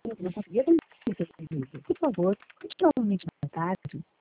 Eu não conseguia dormir se eu pedisse. Por favor, continue aumente mais tarde.